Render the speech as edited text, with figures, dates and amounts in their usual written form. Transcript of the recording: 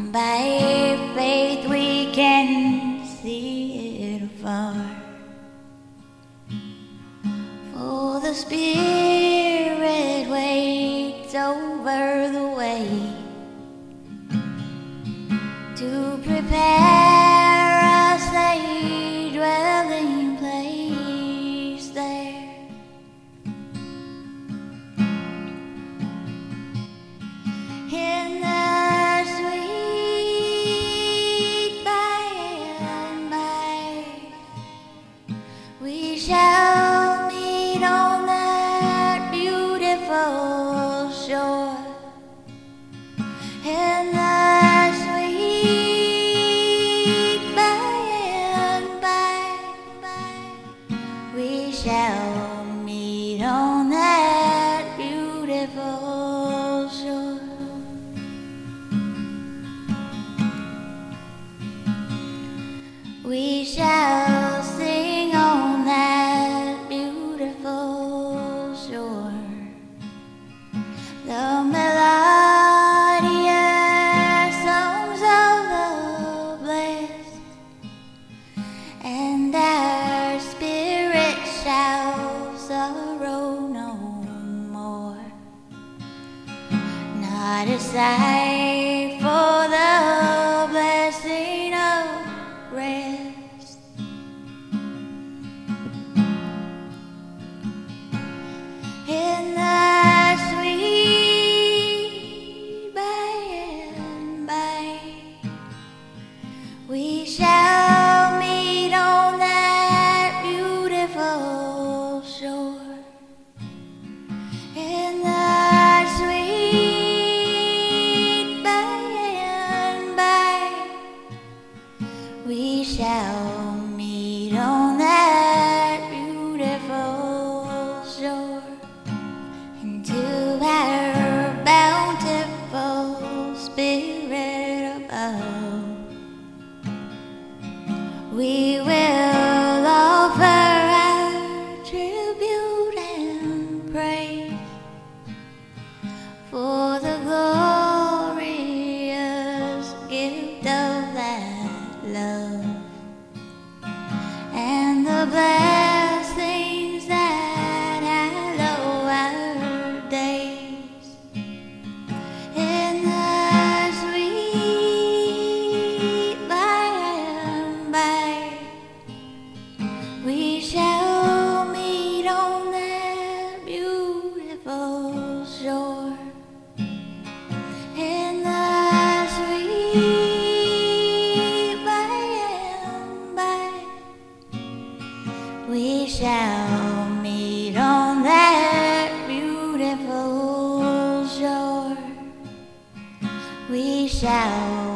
By faith we can see it afar, for the Spirit waits over the way to prepare us a dwelling place there. In the sweet by and by, we shall meet on that beautiful shore. In the sweet by and by, we shall meet on that beautiful shore. We shall sing on that beautiful shore the melodious songs of the blessed, and our spirit shall sorrow no more. Not a sigh for the blessing of rest. In the sweet by and by, we shall meet on that beautiful shore. In the sweet by and by, we shall meet on that beautiful shore. And to our bountiful Spirit above, we will offer our tribute and praise for the glorious gift of that love and the blessings that hallow our days. In the sweet by and by, we shall meet on that beautiful shore. In the sweet by and by, we shall meet on that beautiful shore. We shall